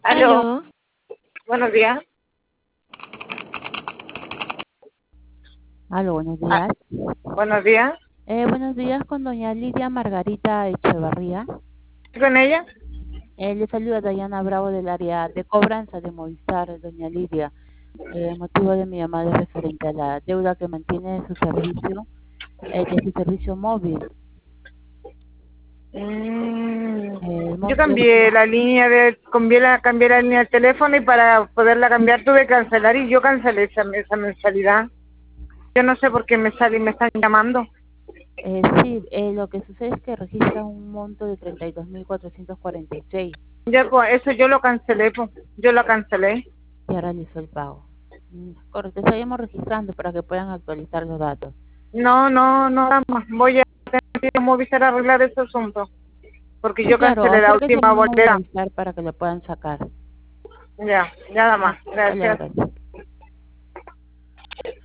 Aló, Aló, buenos días. aló, buenos Ah, días. buenos días. Buenos días con doña Lidia Margarita Echevarría. ¿Con ella? Le saluda Dayana Bravo del área de cobranza de Movistar, doña Lidia. El motivo de mi llamada es referente a la deuda que mantiene de su servicio móvil. El Yo monto es como, cambié la línea del teléfono y para poderla cambiar tuve que cancelar y yo cancelé esa mensualidad. Yo no sé por qué me están llamando. sí, lo que sucede es que registra un monto de 32.446 Ya, pues, eso yo lo cancelé, pues. Yo lo cancelé. y ya realizó el pago. Correcto, estaríamos registrando para que puedan actualizar los datos. No, dama. Voy a tener que ir a Movistar a arreglar ese asunto. Porque Sí, yo claro, cancelé la acérquese al última mismo bolera. Movistar para que lo puedan sacar. Ya, nada más. Le Gracias. agradezco.